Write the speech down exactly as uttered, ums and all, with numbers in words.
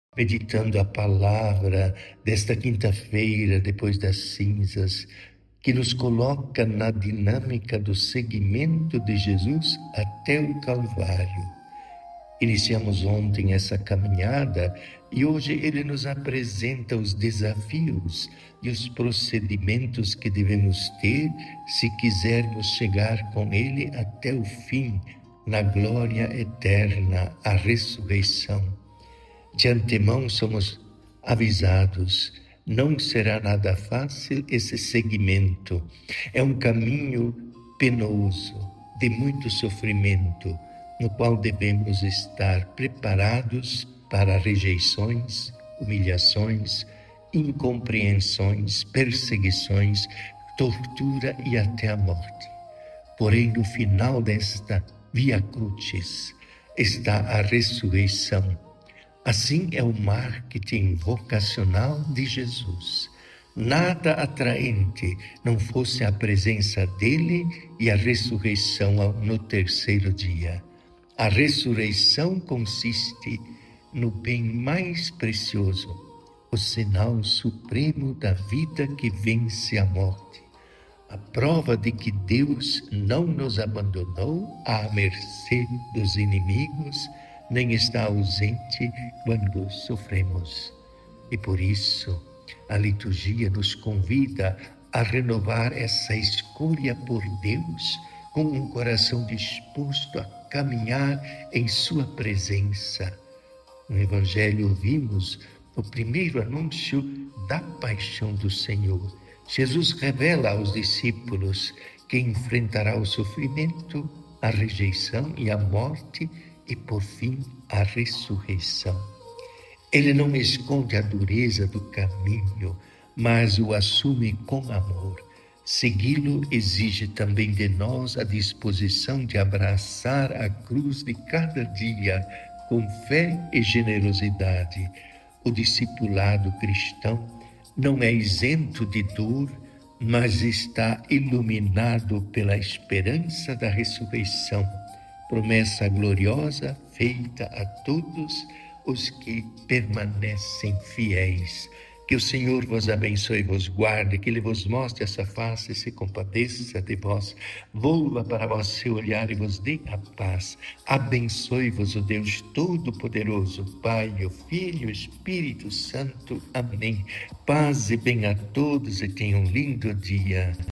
meditando a palavra desta quinta-feira, depois das cinzas, que nos coloca na dinâmica do seguimento de Jesus até o Calvário. Iniciamos ontem essa caminhada e hoje ele nos apresenta os desafios e os procedimentos que devemos ter se quisermos chegar com ele até o fim, na glória eterna, a ressurreição. De antemão somos avisados, não será nada fácil esse seguimento. É um caminho penoso, de muito sofrimento, no qual devemos estar preparados para rejeições, humilhações, incompreensões, perseguições, tortura e até a morte. Porém, no final desta Via Crucis está a ressurreição. Assim é o marketing vocacional de Jesus. Nada atraente não fosse a presença dele e a ressurreição no terceiro dia. A ressurreição consiste no bem mais precioso, o sinal supremo da vida que vence a morte. A prova de que Deus não nos abandonou à mercê dos inimigos, nem está ausente quando sofremos. E por isso, a liturgia nos convida a renovar essa escolha por Deus com um coração disposto a caminhar em sua presença. No Evangelho ouvimos o primeiro anúncio da paixão do Senhor. Jesus revela aos discípulos que enfrentará o sofrimento, a rejeição e a morte e, por fim, a ressurreição. Ele não esconde a dureza do caminho, mas o assume com amor. Segui-lo exige também de nós a disposição de abraçar a cruz de cada dia com fé e generosidade. O discipulado cristão não é isento de dor, mas está iluminado pela esperança da ressurreição, promessa gloriosa feita a todos os que permanecem fiéis. Que o Senhor vos abençoe e vos guarde, que Ele vos mostre essa face e se compadeça de vós, volva para vós seu olhar e vos dê a paz. Abençoe-vos o Deus Todo-Poderoso, Pai, o Filho e o Espírito Santo. Amém. Paz e bem a todos e tenham um lindo dia.